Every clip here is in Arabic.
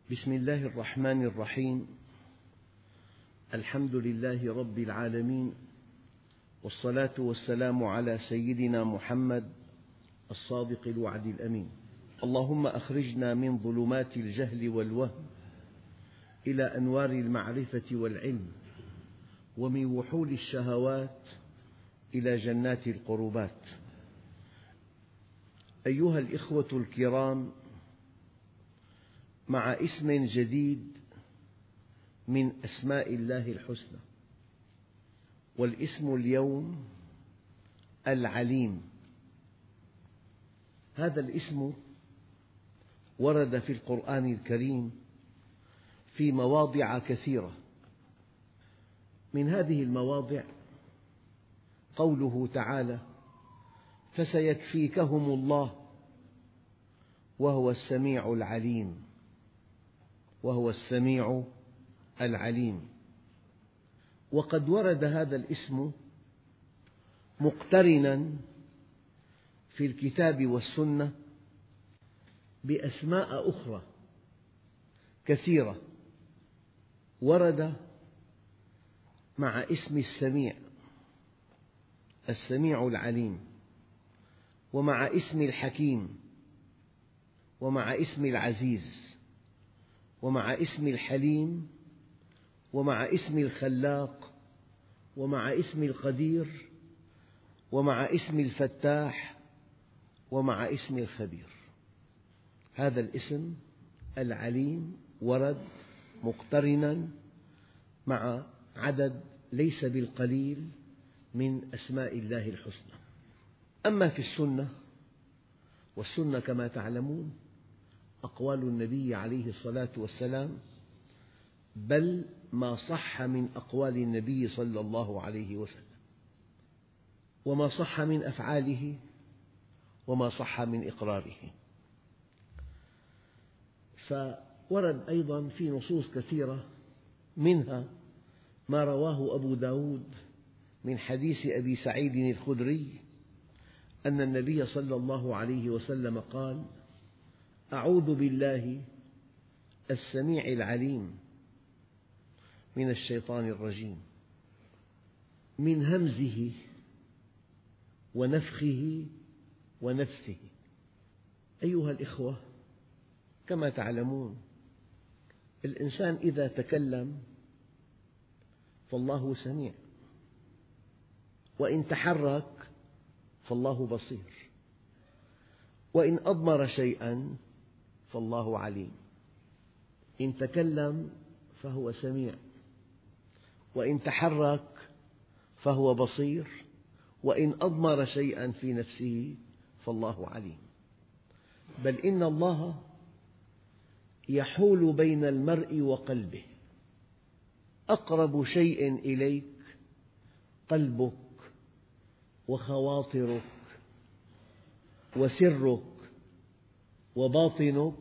بسم الله الرحمن الرحيم. الحمد لله رب العالمين، والصلاة والسلام على سيدنا محمد الصادق الوعد الأمين. اللهم أخرجنا من ظلمات الجهل والوهم إلى أنوار المعرفة والعلم، ومن وحول الشهوات إلى جنات القربات. أيها الإخوة الكرام، مع اسم جديد من أسماء الله الحسنى، والاسم اليوم العليم. هذا الاسم ورد في القرآن الكريم في مواضع كثيرة. من هذه المواضع قوله تعالى: فسيكفيكهم الله وهو السميع العليم، وهو السميع العليم. وقد ورد هذا الاسم مقترنا في الكتاب والسنة بأسماء أخرى كثيرة. ورد مع اسم السميع العليم، ومع اسم الحكيم، ومع اسم العزيز، ومع اسم الحليم، ومع اسم الخلاق، ومع اسم القدير، ومع اسم الفتاح، ومع اسم الخبير. هذا الاسم العليم ورد مقترنا مع عدد ليس بالقليل من أسماء الله الحسنى. أما في السنة، والسنة كما تعلمون أقوال النبي عليه الصلاة والسلام، بل ما صح من أقوال النبي صلى الله عليه وسلم، وما صح من أفعاله، وما صح من إقراره. فورد أيضا في نصوص كثيرة، منها ما رواه أبو داود من حديث أبي سعيد الخدري أن النبي صلى الله عليه وسلم قال: أعوذ بالله السميع العليم من الشيطان الرجيم، من همزه ونفخه ونفثه. أيها الإخوة، كما تعلمون الإنسان إذا تكلم فالله سميع، وإن تحرك فالله بصير، وإن أضمر شيئا فالله عليم. إن تكلم فهو سميع، وإن تحرك فهو بصير، وإن أضمر شيئا في نفسه فالله عليم. بل إن الله يحول بين المرء وقلبه، أقرب شيء إليك قلبك وخواطرك وسرك وباطنك.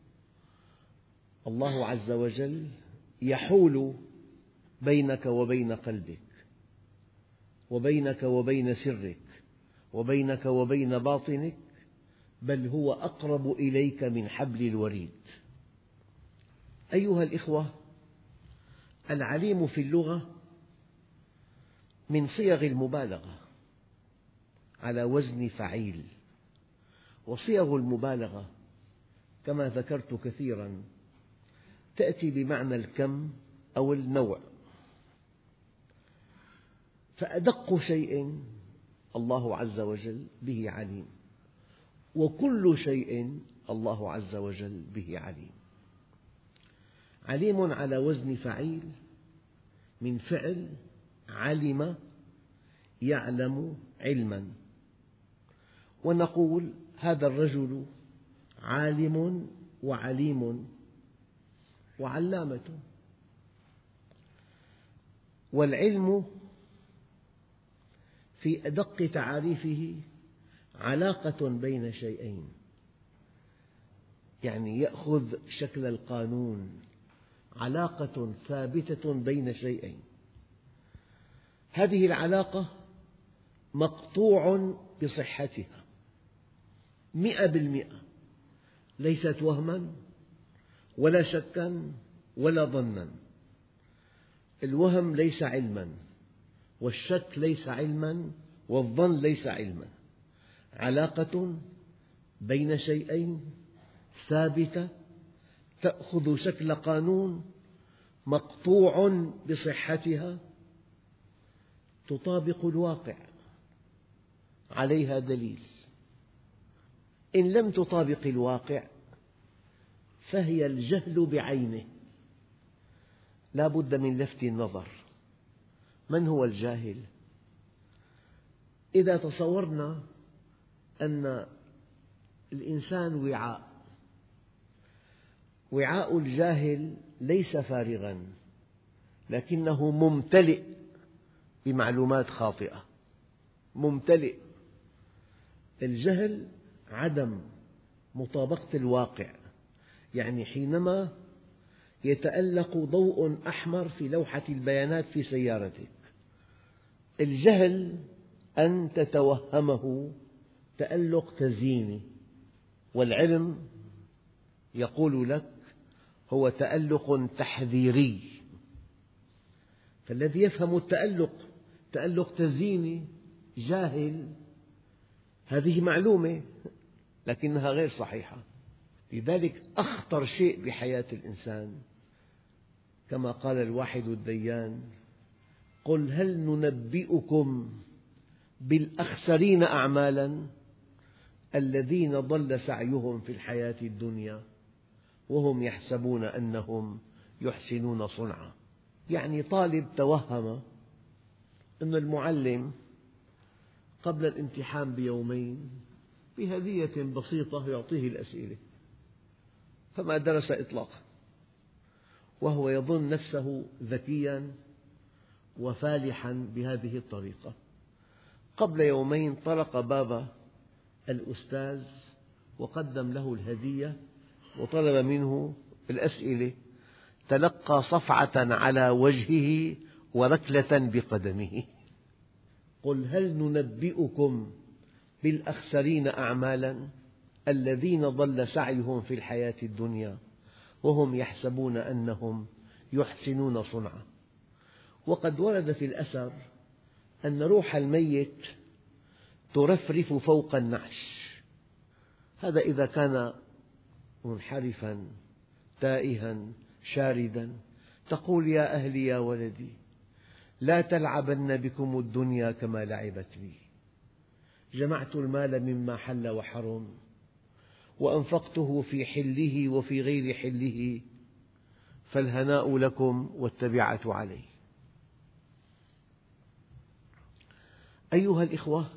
الله عز وجل يحول بينك وبين قلبك، وبينك وبين سرك، وبينك وبين باطنك، بل هو أقرب إليك من حبل الوريد. أيها الإخوة، العليم في اللغة من صيغ المبالغة على وزن فعيل، وصيغ المبالغة كما ذكرت كثيرا تأتي بمعنى الكم أو النوع. فأدق شيء الله عز وجل به عليم، وكل شيء الله عز وجل به عليم. عليم على وزن فعيل من فعل علم يعلم علما، ونقول هذا الرجل عالم وعليم وعلامة. والعلم في أدق تعاريفه علاقة بين شيئين، يعني يأخذ شكل القانون، علاقة ثابتة بين شيئين. هذه العلاقة مقطوع بصحتها 100%، ليست وهما ولا شكا ولا ظنا. الوهم ليس علما، والشك ليس علما، والظن ليس علما. علاقة بين شيئين ثابتة تأخذ شكل قانون مقطوع بصحتها، تطابق الواقع، عليها دليل. إن لم تطابق الواقع فهي الجهل بعينه، لا بد من لفت النظر. من هو الجاهل؟ إذا تصورنا أن الإنسان وعاء الجاهل ليس فارغاً، لكنه ممتلئ بمعلومات خاطئة، ممتلئ. الجهل عدم مطابقة الواقع، يعني حينما يتألق ضوء أحمر في لوحة البيانات في سيارتك، الجهل أن تتوهمه تألق تزييني، والعلم يقول لك هو تألق تحذيري. فالذي يفهم التألق تألق تزييني جاهل، هذه معلومة لكنها غير صحيحة. لذلك أخطر شيء بحياة الإنسان كما قال الواحد الديان: قل هل ننبئكم بالأخسرين أعمالا الذين ضل سعيهم في الحياة الدنيا وهم يحسبون أنهم يحسنون صنعا. يعني طالب توهم أن المعلم قبل الامتحان بيومين بهدية بسيطة يعطيه الأسئلة، فما درس إطلاقا، وهو يظن نفسه ذكيا وفالحا بهذه الطريقة. قبل يومين طرق باب الأستاذ وقدم له الهدية وطلب منه الأسئلة، تلقى صفعة على وجهه وركلة بقدمه. قل هل ننبئكم بالأخسرين أعمالا الذين ضل سعيهم في الحياة الدنيا وهم يحسبون أنهم يحسنون صنعا. وقد ورد في الأثر أن روح الميت ترفرف فوق النعش، هذا إذا كان منحرفا تائها شاردا، تقول: يا أهلي يا ولدي لا تلعبن بكم الدنيا كما لعبت بي، جمعت المال مما حل وحرم وأنفقته في حله وفي غير حله، فالهناء لكم والتبعة علي. أيها الإخوة،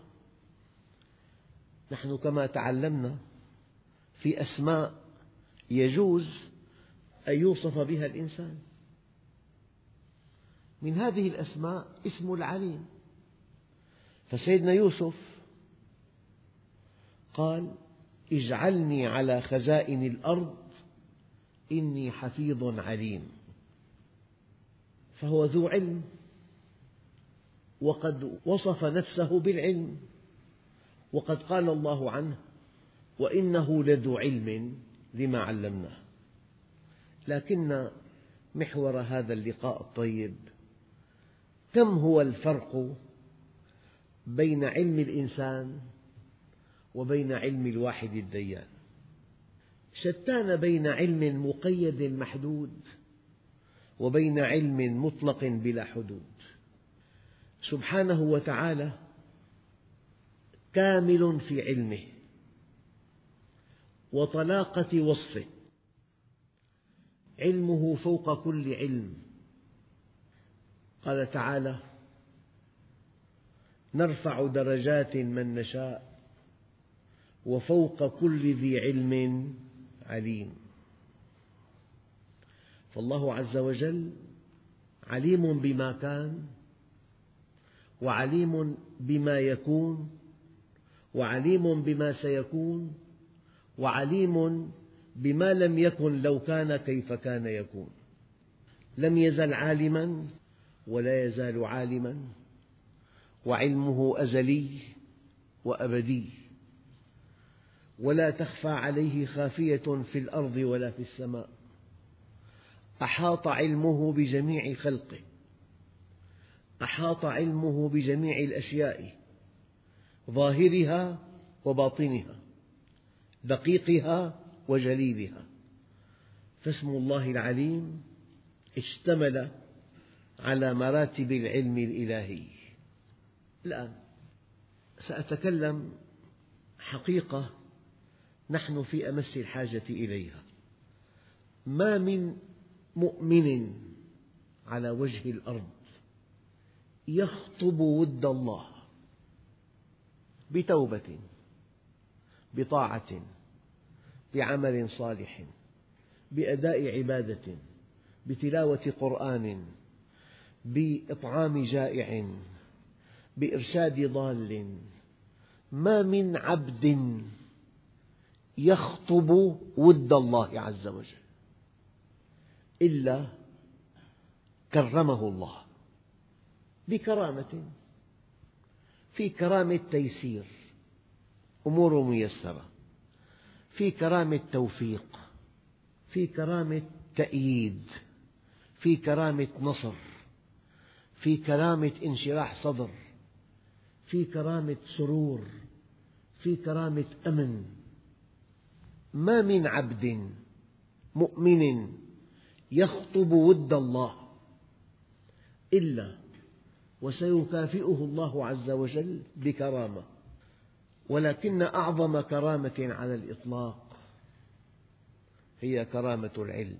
نحن كما تعلمنا في أسماء يجوز أن يوصف بها الإنسان. من هذه الأسماء اسم العليم، فسيدنا يوسف قال: اجعلني على خزائن الأرض إني حفيظ عليم. فهو ذو علم، وقد وصف نفسه بالعلم، وقد قال الله عنه: وإنه لذو علم لما علمناه. لكن محور هذا اللقاء الطيب: كم هو الفرق بين علم الإنسان وبين علم الواحد الديان؟ شتان بين علم مقيد محدود وبين علم مطلق بلا حدود. سبحانه وتعالى كامل في علمه وطلاقة وصفه، علمه فوق كل علم. قال تعالى: نرفع درجات من نشاء وفوق كل ذي علم عليم. فالله عز وجل عليم بما كان، وعليم بما يكون، وعليم بما سيكون، وعليم بما لم يكن لو كان كيف كان يكون. لم يزل عالما ولا يزال عالما، وعلمه أزلي وأبدي، ولا تخفى عليه خافية في الأرض ولا في السماء. أحاط علمه بجميع خلقه، أحاط علمه بجميع الأشياء، ظاهرها وباطنها، دقيقها وجليلها. فاسم الله العليم اشتمل على مراتب العلم الإلهي. الآن سأتكلم حقيقة نحن في أمس الحاجة إليها. ما من مؤمن على وجه الأرض يخطب ود الله بتوبة، بطاعة، بعمل صالح، بأداء عبادة، بتلاوة قرآن، بإطعام جائع، بإرشاد ضال. ما من عبد يخطب ود الله عز وجل إلا كرمه الله بكرامة، في كرامة تيسير، أمور ميسرة، في كرامة توفيق، في كرامة تأييد، في كرامة نصر، في كرامة انشراح صدر، في كرامة سرور، في كرامة أمن. ما من عبد مؤمن يخطب ود الله إلا وسيكافئه الله عز وجل بكرامة. ولكن أعظم كرامة على الإطلاق هي كرامة العلم.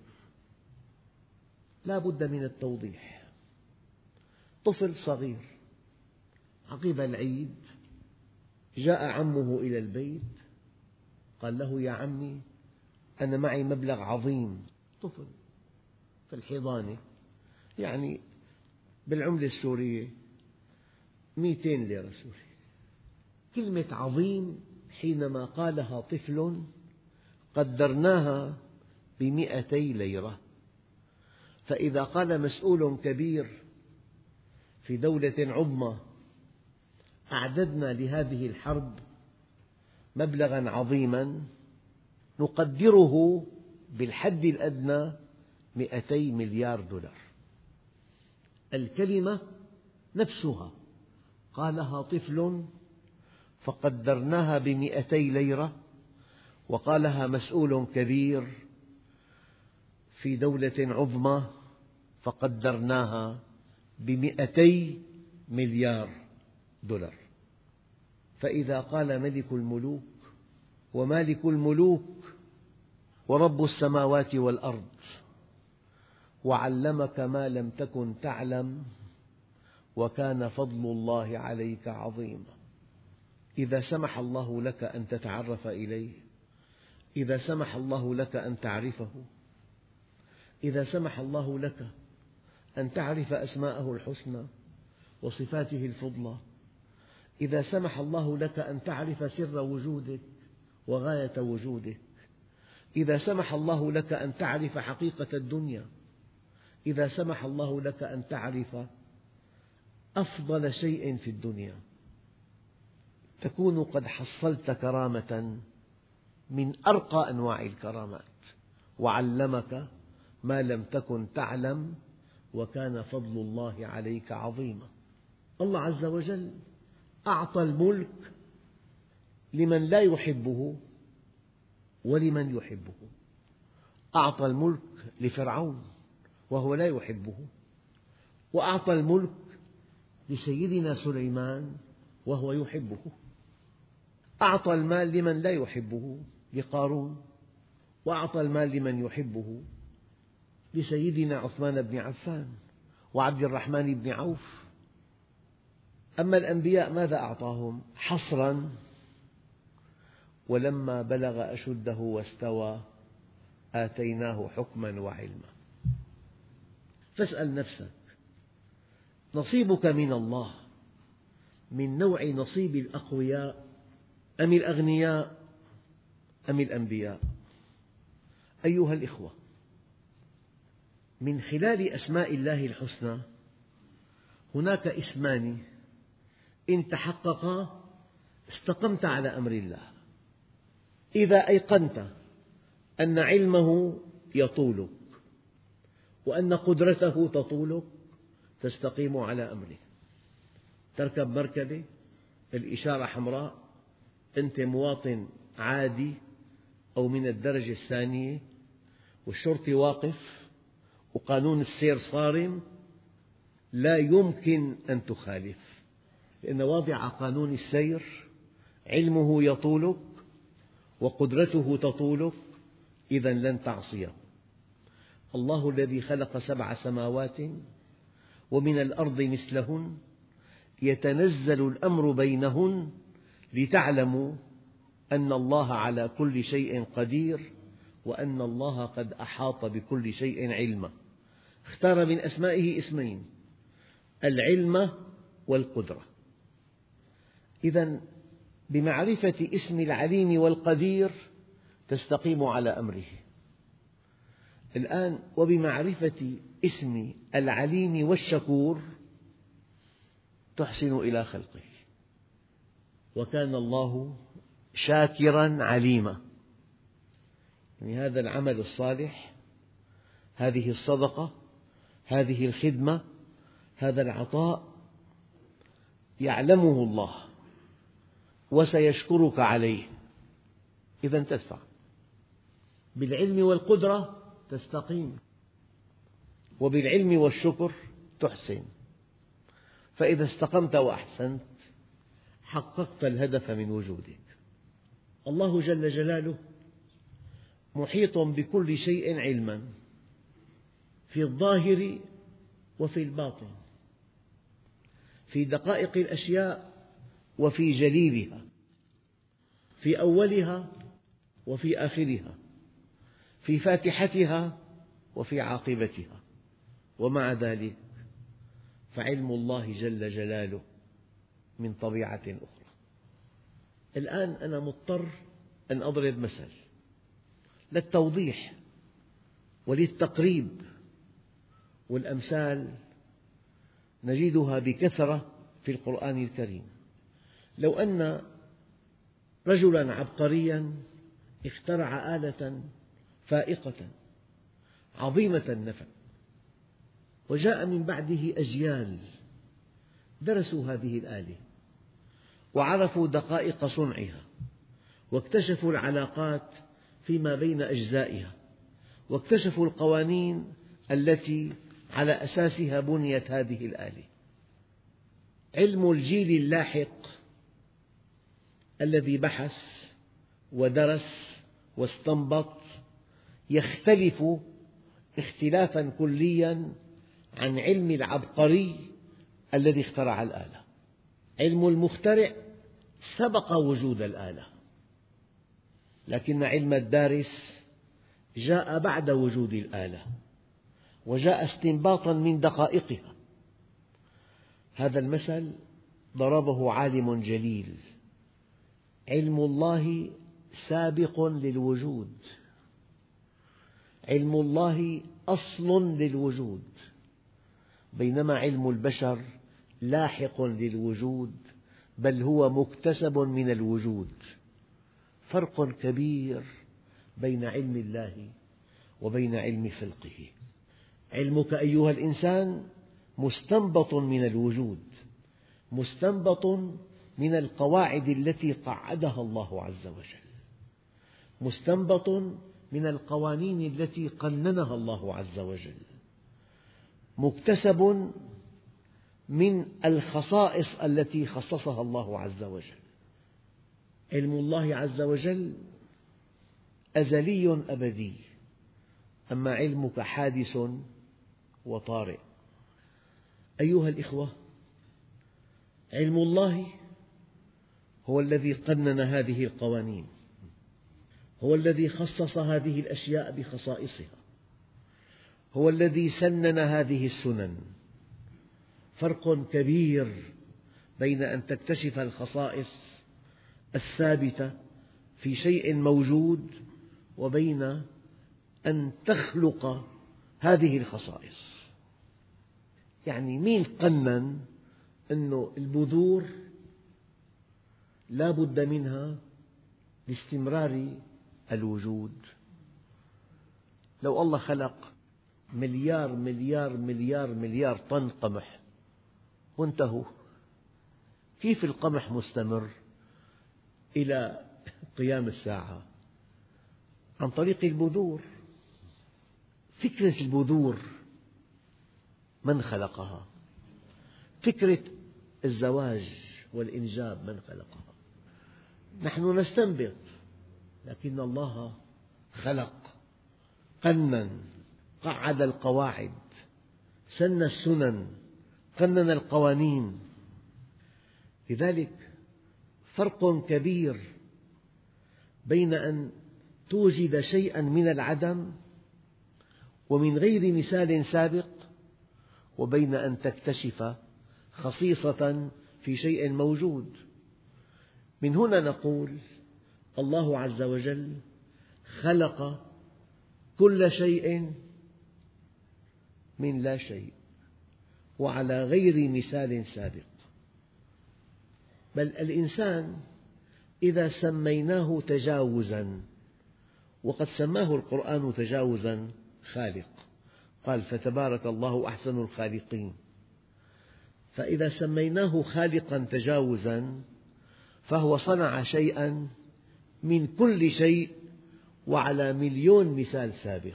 لا بد من التوضيح. طفل صغير عقب العيد جاء عمه إلى البيت، قال له: يا عمي، أنا معي مبلغ عظيم. طفل في الحضانة، يعني بالعملة السورية 200 ليرة سورية. كلمة عظيم حينما قالها طفل قدرناها ب200 ليرة، فإذا قال مسؤول كبير في دولة عظمى أعددنا لهذه الحرب مبلغا عظيما نقدره بالحد الأدنى 200 مليار دولار. الكلمة نفسها قالها طفل فقدرناها ب200 ليرة، وقالها مسؤول كبير في دولة عظمى فقدرناها ب200 مليار دولار. فإذا قال ملك الملوك ومالك الملوك ورب السماوات والأرض وعلمك ما لم تكن تعلم وكان فضل الله عليك عظيما. إذا سمح الله لك أن تتعرف إليه، إذا سمح الله لك أن تعرفه، إذا سمح الله لك أن تعرف أسماءه الحسنى وصفاته الفضلى، إذا سمح الله لك أن تعرف سر وجودك وغاية وجودك، إذا سمح الله لك أن تعرف حقيقة الدنيا، إذا سمح الله لك أن تعرف أفضل شيء في الدنيا، تكون قد حصلت كرامة من أرقى أنواع الكرامات. وعلمك ما لم تكن تعلم وكان فضل الله عليك عظيما. الله عز وجل أعطى الملك لمن لا يحبه ولمن يحبه. أعطى الملك لفرعون وهو لا يحبه، وأعطى الملك لسيدنا سليمان وهو يحبه. أعطى المال لمن لا يحبه لقارون، وأعطى المال لمن يحبه لسيدنا عثمان بن عفان وعبد الرحمن بن عوف. أما الأنبياء ماذا أعطاهم؟ حصرا: ولما بلغ أشده واستوى آتيناه حكما وعلما. فاسأل نفسك: نصيبك من الله من نوع نصيب الأقوياء أم الأغنياء أم الأنبياء؟ أيها الإخوة، من خلال أسماء الله الحسنى هناك اسمان إن تحققا استقمت على أمر الله. إذا أيقنت أن علمه يطولك وأن قدرته تطولك تستقيم على أمره. تركب مركبة، الإشارة حمراء، أنت مواطن عادي أو من الدرجة الثانية، والشرطي واقف وقانون السير صارم، لا يمكن أن تخالف، لأن واضع قانون السير علمه يطولك وقدرته تطولك، إذا لن تعصيه. الله الذي خلق 7 سماوات ومن الأرض مثلهن يتنزل الأمر بينهن لتعلموا أن الله على كل شيء قدير وأن الله قد أحاط بكل شيء علما. اختار من أسمائه اسمين: العلم والقدرة. إذا بمعرفة اسم العليم والقدير تستقيم على أمره. الآن وبمعرفة اسم العليم والشكور تحسن إلى خلقه. وكان الله شاكرا عليما. يعني هذا العمل الصالح، هذه الصدقة، هذه الخدمة، هذا العطاء يعلمه الله وسيشكرك عليه، إذا تدفع. بالعلم والقدرة تستقيم، وبالعلم والشكر تحسن. فإذا استقمت وأحسنت حققت الهدف من وجودك. الله جل جلاله محيط بكل شيء علما، في الظاهر وفي الباطن، في دقائق الأشياء وفي جليلها، في أولها وفي آخرها، في فاتحتها وفي عاقبتها. ومع ذلك فعلم الله جل جلاله من طبيعة أخرى. الآن أنا مضطر أن أضرب مثل للتوضيح وللتقريب، والأمثال نجدها بكثرة في القرآن الكريم. لو أن رجلا عبقريا اخترع آلة فائقة عظيمة النفع، وجاء من بعده أجيال درسوا هذه الآلة وعرفوا دقائق صنعها، واكتشفوا العلاقات فيما بين أجزائها، واكتشفوا القوانين التي على أساسها بنيت هذه الآلة. علم الجيل اللاحق الذي بحث ودرس واستنبط يختلف اختلافا كليا عن علم العبقري الذي اخترع الآلة. علم المخترع سبق وجود الآلة، لكن علم الدارس جاء بعد وجود الآلة، وجاء استنباطا من دقائقها. هذا المثل ضربه عالم جليل: علم الله سابق للوجود، علم الله أصل للوجود، بينما علم البشر لاحق للوجود، بل هو مكتسب من الوجود. فرق كبير بين علم الله وبين علم خلقه. علمك أيها الإنسان مستنبط من الوجود، مستنبط من القواعد التي قعدها الله عز وجل، مستنبط من القوانين التي قننها الله عز وجل، مكتسب من الخصائص التي خصصها الله عز وجل. علم الله عز وجل أزلي أبدي، أما علمك حادث وطارئ. أيها الإخوة، علم الله هو الذي قنن هذه القوانين، هو الذي خصص هذه الأشياء بخصائصها، هو الذي سنن هذه السنن. فرق كبير بين أن تكتشف الخصائص الثابتة في شيء موجود وبين أن تخلق هذه الخصائص. يعني مين قنن أن البذور لا بد منها لاستمرار الوجود؟ لو الله خلق مليار مليار مليار مليار طن قمح وانتهوا. كيف القمح مستمر إلى قيام الساعة؟ عن طريق البذور. فكرة البذور من خلقها؟ فكرة الزواج والإنجاب من خلقها؟ نحن نستنبط، لكن الله خلق، قنن، قعد القواعد، سن السنن، قنن القوانين. لذلك فرق كبير بين أن توجد شيئا من العدم ومن غير مثال سابق، وبين أن تكتشف خصيصة في شيء موجود. من هنا نقول الله عز وجل خلق كل شيء من لا شيء وعلى غير مثال سابق. بل الإنسان إذا سميناه تجاوزا، وقد سماه القرآن تجاوزا، خالق، قال فتبارك الله أحسن الخالقين. فإذا سميناه خالقا تجاوزا فهو صنع شيئا من كل شيء وعلى مليون مثال سابق.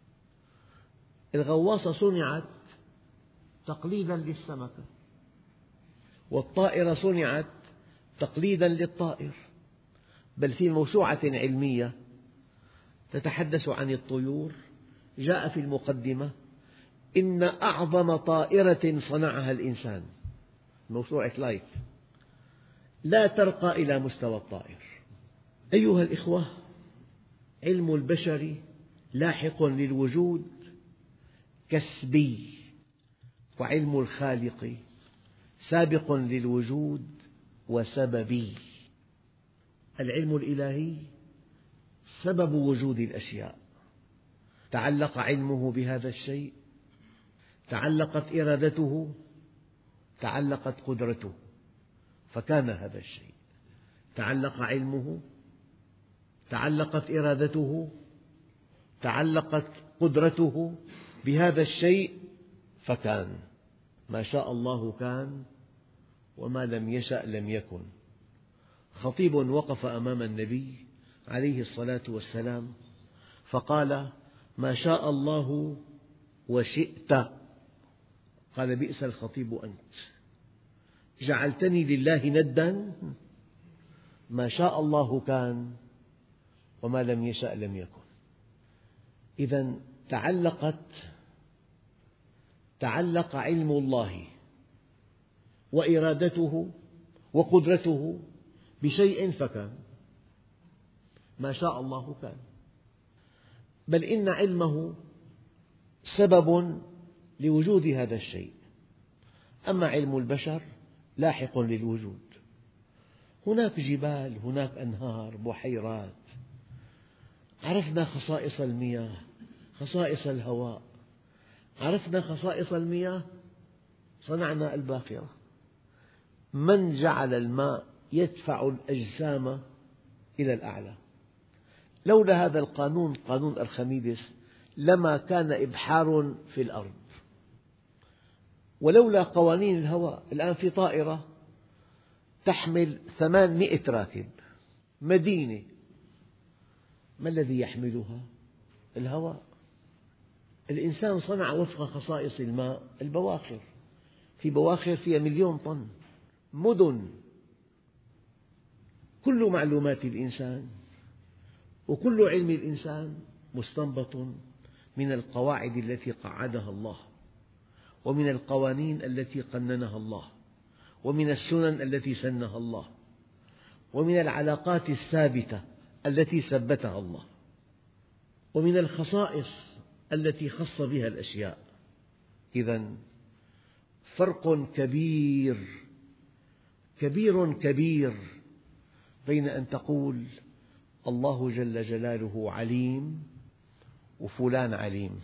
الغواصة صنعت تقليدا للسمكة، والطائرة صنعت تقليدا للطائر. بل في موسوعة علمية تتحدث عن الطيور جاء في المقدمة إن أعظم طائرة صنعها الإنسان، موسوعة لايف، لا ترقى إلى مستوى الطائر. أيها الإخوة، علم البشر لاحق للوجود كسبي، وعلم الخالق سابق للوجود وسببي. العلم الإلهي سبب وجود الأشياء، تعلق علمه بهذا الشيء، تعلقت إرادته، تعلقت قدرته، فكان هذا الشيء. تعلق علمه، تعلقت إرادته، تعلقت قدرته بهذا الشيء فكان. ما شاء الله كان، وما لم يشأ لم يكن. خطيب وقف أمام النبي عليه الصلاة والسلام فقال: ما شاء الله وشئت. قال: بئس الخطيب أنت، جعلتني لله ندا؟ ما شاء الله كان، وما لم يشأ لم يكن. إذا تعلق علم الله وإرادته وقدرته بشيء فكان. ما شاء الله كان. بل إن علمه سبب لوجود هذا الشيء. أما علم البشر لاحق للوجود. هناك جبال، هناك أنهار، بحيرات. عرفنا خصائص المياه، خصائص الهواء، عرفنا خصائص المياه، صنعنا الباخرة. من جعل الماء يدفع الأجسام إلى الأعلى؟ لولا هذا القانون، قانون أرخميدس، لما كان إبحار في الأرض. ولولا قوانين الهواء، الآن في طائرة تحمل 800 راكب، مدينة، ما الذي يحملها؟ الهواء. الإنسان صنع وفق خصائص الماء البواخر، في بواخر فيها 1,000,000 طن، مدن. كل معلومات الإنسان وكل علم الإنسان مستنبط من القواعد التي قعدها الله، ومن القوانين التي قننها الله، ومن السنن التي سنها الله، ومن العلاقات الثابتة التي ثبتها الله، ومن الخصائص التي خص بها الأشياء. إذا فرق كبير كبير كبير بين أن تقول الله جل جلاله عليم وفلان عليم،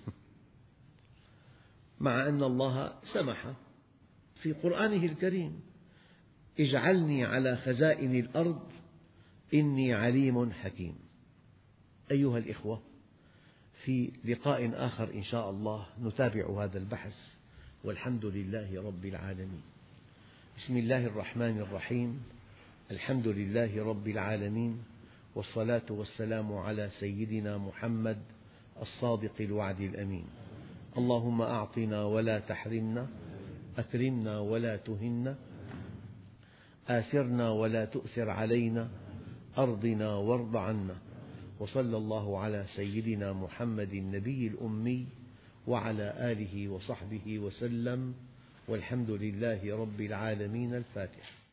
مع أن الله سمح في قرآنه الكريم: اجعلني على خزائن الأرض إني عليم حكيم. أيها الإخوة، في لقاء آخر إن شاء الله نتابع هذا البحث، والحمد لله رب العالمين. بسم الله الرحمن الرحيم. الحمد لله رب العالمين، والصلاة والسلام على سيدنا محمد الصادق الوعد الأمين. اللهم أعطنا ولا تحرمنا، أكرمنا ولا تهنا، آثرنا ولا تؤثر علينا، أرضنا وارض عنا. وصلى الله على سيدنا محمد النبي الأمي وعلى آله وصحبه وسلم، والحمد لله رب العالمين. الفاتحة.